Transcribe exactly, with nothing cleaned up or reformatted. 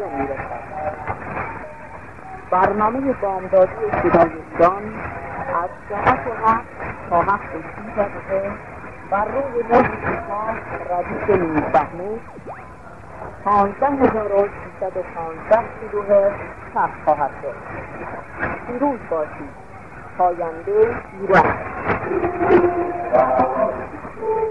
میرسد. برنامه بامدادی صدایشان از ساعت هفت تا هفت و سی دقیقه بر روی موج شما ردیف نیم‌فهمه پانزده هزار و سیصد و پانزده کیلوهرتز پخش خواهد شد. پیروز باشید. پاینده ایران.